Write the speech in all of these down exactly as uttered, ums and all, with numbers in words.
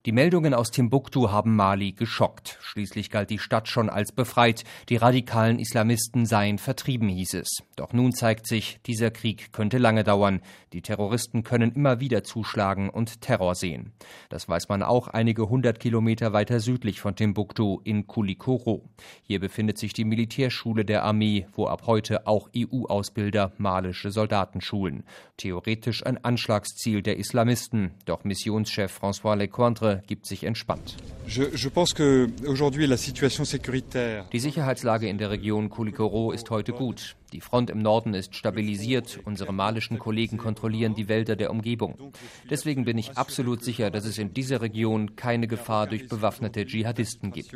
Die Meldungen aus Timbuktu haben Mali geschockt. Schließlich galt die Stadt schon als befreit. Die radikalen Islamisten seien vertrieben, hieß es. Doch nun zeigt sich, dieser Krieg könnte lange dauern. Die Terroristen können immer wieder zuschlagen und Terror sehen. Das weiß man auch einige hundert Kilometer weiter südlich von Timbuktu in Koulikoro. Hier befindet sich die Militärschule der Armee, wo ab heute auch E U-Ausbilder malische Soldaten schulen. Theoretisch ein Anschlagsziel der Islamisten. Doch Missionschef François Lecointre gibt sich entspannt. Die Sicherheitslage in der Region Koulikoro ist heute gut. Die Front im Norden ist stabilisiert. Unsere malischen Kollegen kontrollieren die Wälder der Umgebung. Deswegen bin ich absolut sicher, dass es in dieser Region keine Gefahr durch bewaffnete Dschihadisten gibt.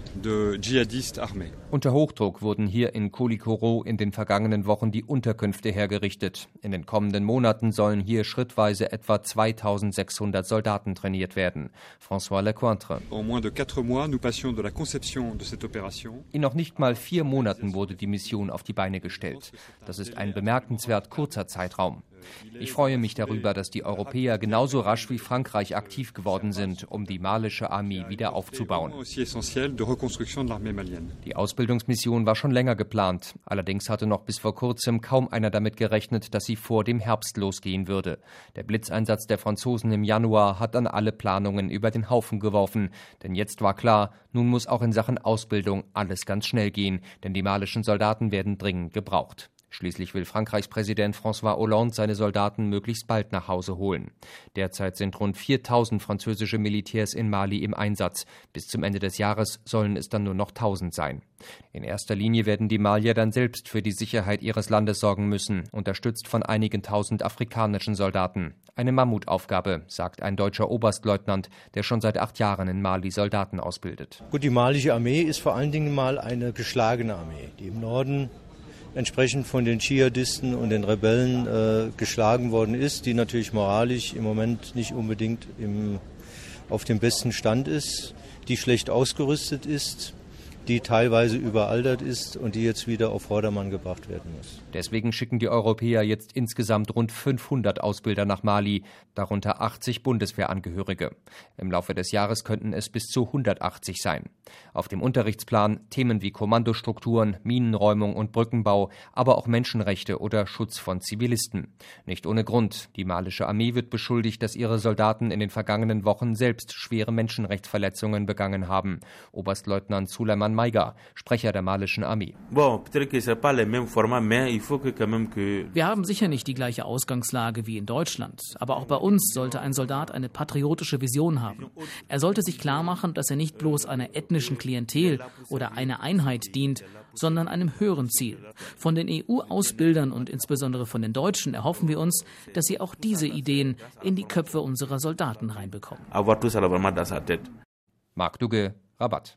Unter Hochdruck wurden hier in Koulikoro in den vergangenen Wochen die Unterkünfte hergerichtet. In den kommenden Monaten sollen hier schrittweise etwa zweitausendsechshundert Soldaten trainiert werden. François Lecointre. In noch nicht mal vier Monaten wurde die Mission auf die Beine gestellt. Das ist ein bemerkenswert kurzer Zeitraum. Ich freue mich darüber, dass die Europäer genauso rasch wie Frankreich aktiv geworden sind, um die malische Armee wieder aufzubauen. Die Ausbildungsmission war schon länger geplant. Allerdings hatte noch bis vor kurzem kaum einer damit gerechnet, dass sie vor dem Herbst losgehen würde. Der Blitzeinsatz der Franzosen im Januar hat dann alle Planungen über den Haufen geworfen. Denn jetzt war klar, nun muss auch in Sachen Ausbildung alles ganz schnell gehen, denn die malischen Soldaten werden dringend gebraucht. Schließlich will Frankreichs Präsident François Hollande seine Soldaten möglichst bald nach Hause holen. Derzeit sind rund viertausend französische Militärs in Mali im Einsatz. Bis zum Ende des Jahres sollen es dann nur noch tausend sein. In erster Linie werden die Malier dann selbst für die Sicherheit ihres Landes sorgen müssen, unterstützt von einigen tausend afrikanischen Soldaten. Eine Mammutaufgabe, sagt ein deutscher Oberstleutnant, der schon seit acht Jahren in Mali Soldaten ausbildet. Gut, die malische Armee ist vor allen Dingen mal eine geschlagene Armee, die im Norden entsprechend von den Dschihadisten und den Rebellen äh, geschlagen worden ist, die natürlich moralisch im Moment nicht unbedingt im, auf dem besten Stand ist, die schlecht ausgerüstet ist, die teilweise überaltert ist und die jetzt wieder auf Vordermann gebracht werden muss. Deswegen schicken die Europäer jetzt insgesamt rund fünfhundert Ausbilder nach Mali, darunter achtzig Bundeswehrangehörige. Im Laufe des Jahres könnten es bis zu hundertachtzig sein. Auf dem Unterrichtsplan Themen wie Kommandostrukturen, Minenräumung und Brückenbau, aber auch Menschenrechte oder Schutz von Zivilisten. Nicht ohne Grund. Die malische Armee wird beschuldigt, dass ihre Soldaten in den vergangenen Wochen selbst schwere Menschenrechtsverletzungen begangen haben. Oberstleutnant Suleiman Maiga, Sprecher der malischen Armee. Wir haben sicher nicht die gleiche Ausgangslage wie in Deutschland, aber auch bei uns sollte ein Soldat eine patriotische Vision haben. Er sollte sich klar machen, dass er nicht bloß einer ethnischen Klientel oder einer Einheit dient, sondern einem höheren Ziel. Von den E U-Ausbildern und insbesondere von den Deutschen erhoffen wir uns, dass sie auch diese Ideen in die Köpfe unserer Soldaten reinbekommen. Marc Dugge, Rabat.